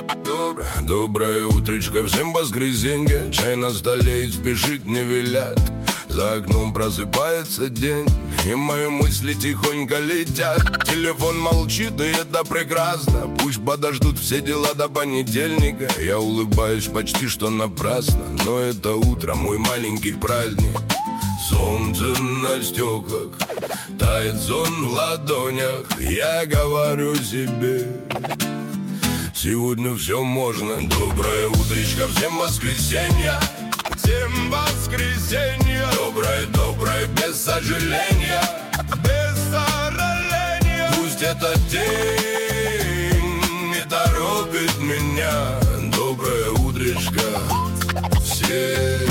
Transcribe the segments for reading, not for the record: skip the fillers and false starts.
Доброе утречко, всем воскресенье. Чай на столе и спешить не велят. За окном просыпается день, и мои мысли тихонько летят. Телефон молчит, и это прекрасно. Пусть подождут все дела до понедельника. Я улыбаюсь почти что напрасно, но это утро мой маленький праздник. Солнце на стеклах, тает сон в ладонях. Я говорю себе: сегодня все можно. Доброе утречко, всем воскресенья. Всем воскресенья. Доброе, без сожаления. Без сожаления. Пусть этот день не торопит меня. Доброе утречко, всем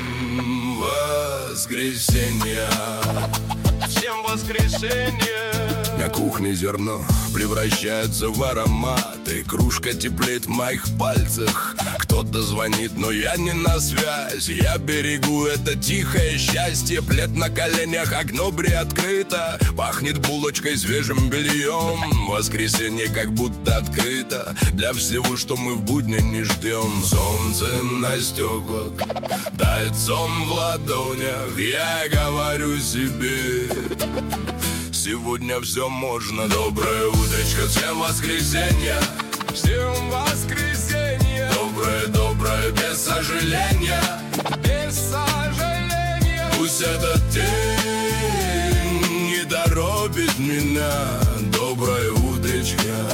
воскресенья. Всем воскресенья. На кухне зерно превращается в аромат, и кружка теплеет в моих пальцах. Кто-то звонит, но я не на связь. Я берегу это тихое счастье. Плед на коленях, окно приоткрыто. Пахнет булочкой, свежим бельем. Воскресенье как будто открыто для всего, что мы в будни не ждем. Солнце на стеклах, тает сон в ладонях. Я говорю себе: сегодня все можно. Доброе утречко, всем воскресенья. Всем воскресенья. Доброе, без сожаления. Без сожаления. Пусть этот день не торопит меня. Доброе утречко,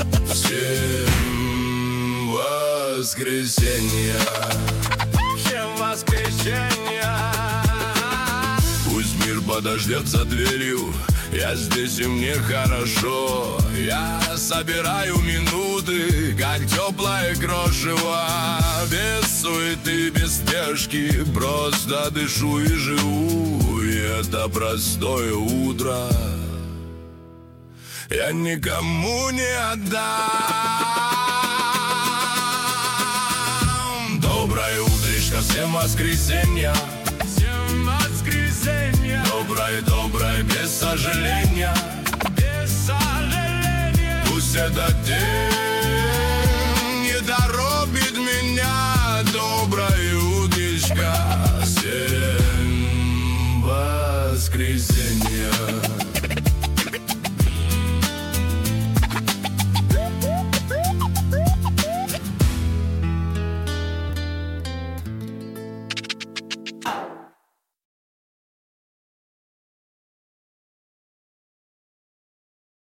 всем воскресенья. Всем воскресенья. Пусть мир подождет за дверью. Я здесь, и мне хорошо. Я собираю минуты, как теплое крошево. Без суеты, без спешки, просто дышу и живу. И это простое утро я никому не отдам. Доброе утречко, всем воскресенья. Всем воскресенья. Доброе, без сожаления. Без сожаления. Пусть этот день